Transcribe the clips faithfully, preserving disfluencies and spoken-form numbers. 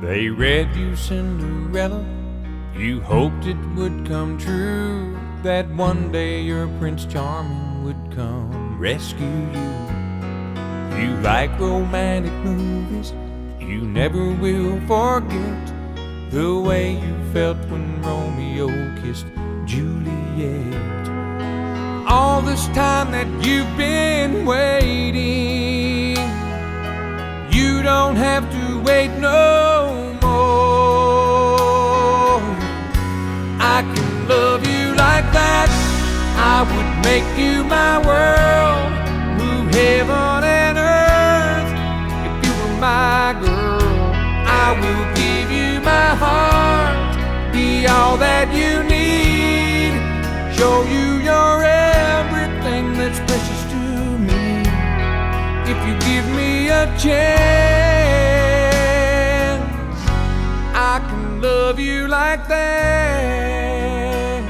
They read you Cinderella, you hoped it would come true, that one day your Prince Charming would come rescue you. You like romantic movies, you never will forget the way you felt when Romeo kissed Juliet. All this time that you've been waiting, you don't have to wait no more. I can love you like that, I would make you my world, move heaven and earth if you were my girl. I will give you my heart, be all that you need, show you you're everything that's precious to me. If you give me a chance, I can love you like that.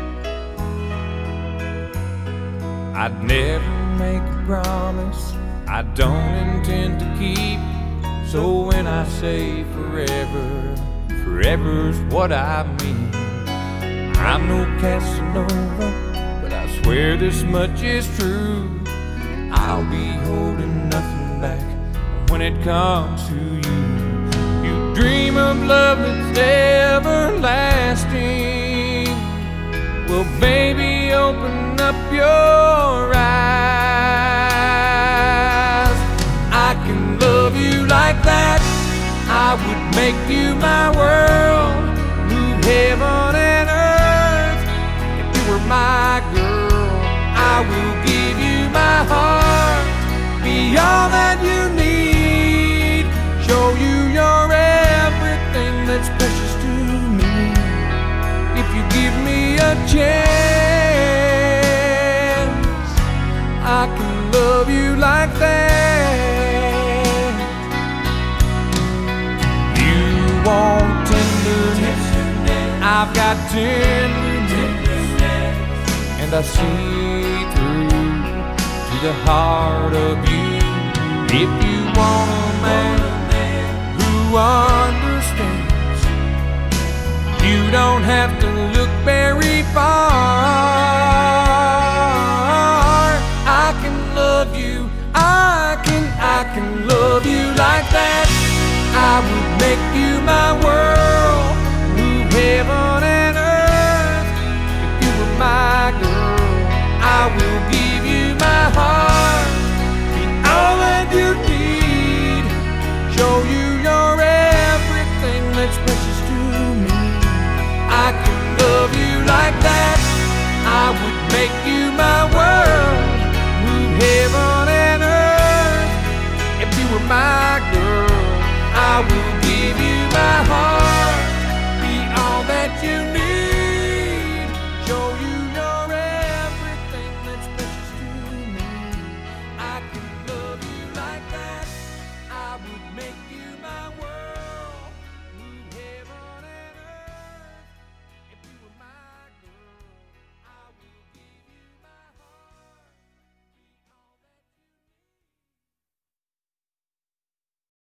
I'd never make a promise I don't intend to keep, so when I say forever, forever's what I mean. I'm no Casanova, but I swear this much is true, I'll be holding nothing back when it comes to you. You dream of love that's everlasting, well baby, open up your eyes. I can love you like that, I would make you my world, move heaven and earth if you were my girl. I will give you my heart, be all that you need, show you you're everything that's precious to me. If you give me a chance, I can love you like that. You want tenderness, I've got tenderness, and I see through to the heart of you. If you want a man who understands, you don't have to look very far.